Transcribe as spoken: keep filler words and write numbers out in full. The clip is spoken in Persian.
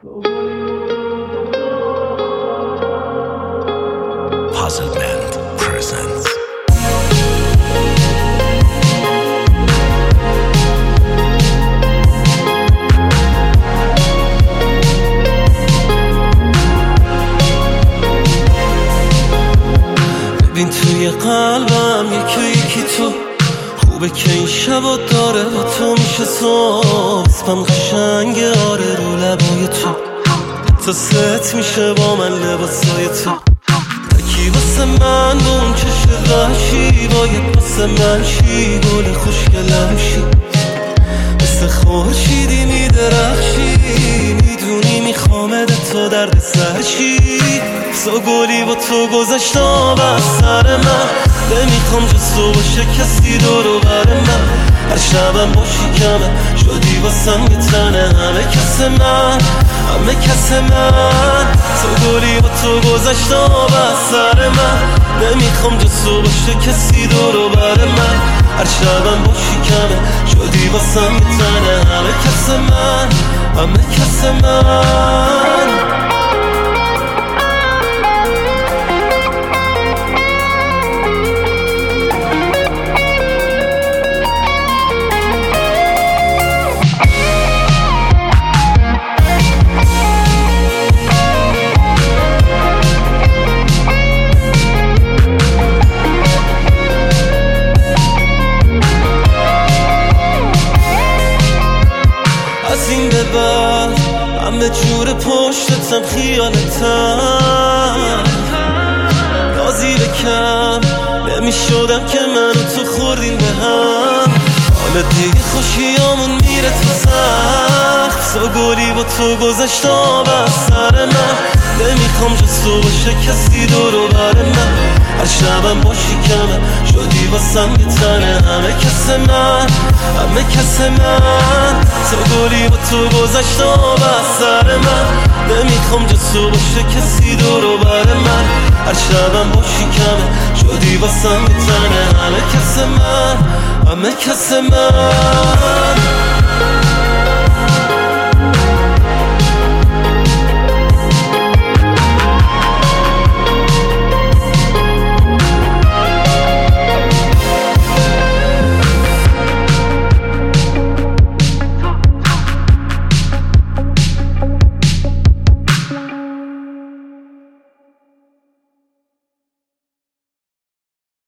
Puzzle Band presents. ببین توی قلبم یکی یکی تو خوبه که این شبا داره با تو میشه صبح اسمم قشنگه آره رو لبای تو تا ست میشه با من لباسای تو تکی واسه من با اون چشم وحشی باید واسه من شی گل خوشگلم شی مثل خورشیدی میدرخشی میدونی میخوامد تو درد سرشی سو گلی با تو گذشت آب از سر من نمیخوام جز تو باشه کسی دورو بر من هر شبم باشی کمه شدی واسم یه تنه همه کس من همه کس من سو گلی با تو گذشت آب از سر من نمیخوام جز تو باشه کسی دورو بر من هر شبم باشی کمه شدی واسم یه تنه همه کس من همه کس من از این به بعد همه جور پشتتم خیالتم نازی بکم نمی شدم که من و تو خوردیم به هم حالا دیگه خوشیامون میره تو سخت سو گلی با تو گذشت آب از سر من نمیخوام جز تو باشه کسی دورو بر من هر شبم باشی کمه شدی واسم یه تنه همه کس من همه کس من سو گلی با تو گذشت آب از سر من نمیخوام جز تو باشه کسی دورو بر من هر شبم باشی کمه شدی واسم یه تنه همه کس من همه کس من